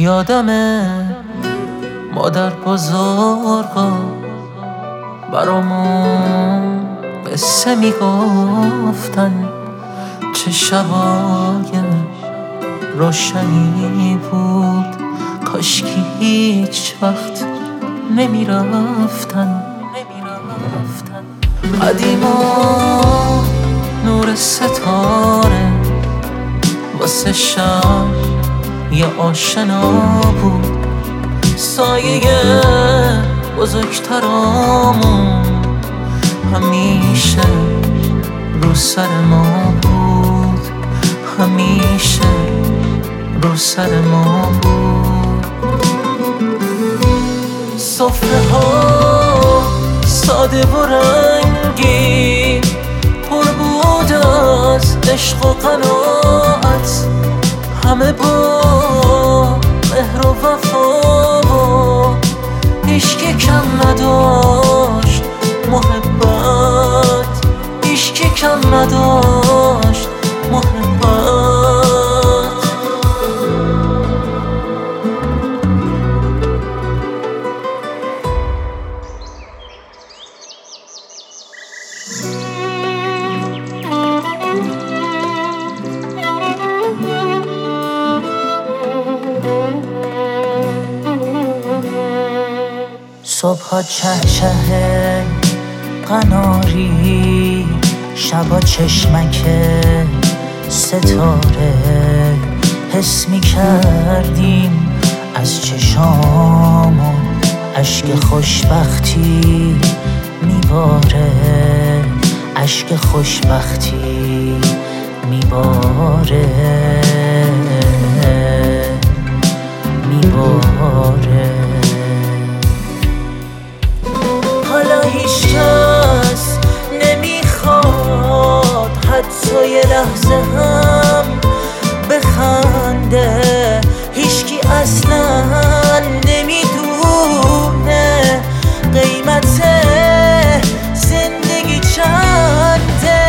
یادمه مادر بزرگا برامون قصه میگفتن، چه شبای روشنی بود، کاشکی هیچ وقت نمیرفتن. قدیما نور ستاره واسه شب یه آشنا بود، سایه بزرگترامون همیشه رو سر ما بود، همیشه رو سر ما بود. سفره ها ساده و رنگی پر بود از عشق و قناعت، همه با مهر و وفا و هیچکی کم نداشت محبت، هیچکی کم نداشت محبت. صبحا چهچه قناری، شبا چشمک ستاره، حس می‌کردیم از چشامون اشک خوشبختی میباره، اشک خوشبختی میباره، میباره. حالا هیچ کس نمیخواد حتی یه لحظه هم بخنده، هیچکی اصلا نمیدونه قیمت زندگی چنده.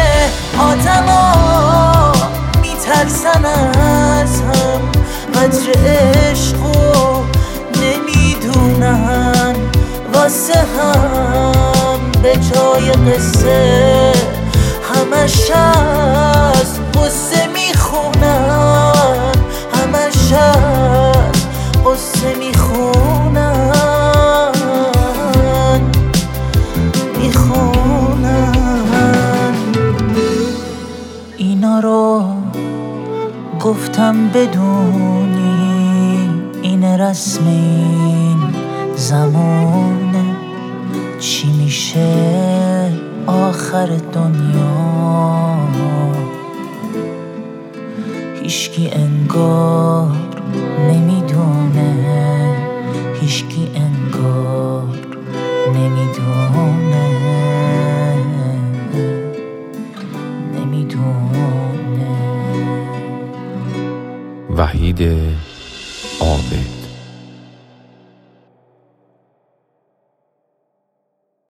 آدما میترسن از هم، قدر عشقو نمیدونن، واسه هم به جای قصه همش از قصه میخونن، همش از قصه میخونن، میخونن. اینا رو گفتم بدونی این رسم این زمانه، چی میشه آخر دنیا. هیچکی انگار نمیدونه، هیچکی انگار نمیدونه، نمیدونه. وحید آبه.